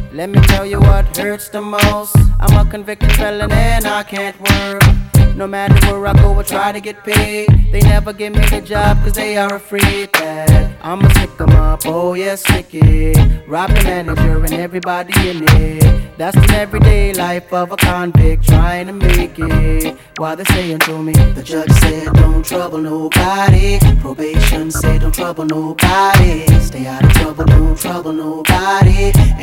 Let me tell you what hurts the most. I'm a convicted felon and I can't work. No matter where I go, I try to get paid. They never give me the job cause they are afraid that I'ma stick them up, oh yes, stick it. Rob the manager and everybody in it. That's the everyday life of a convict trying to make it. While they're saying to me, the judge said don't trouble nobody. Probation said don't trouble nobody. Stay out of trouble, don't trouble nobody.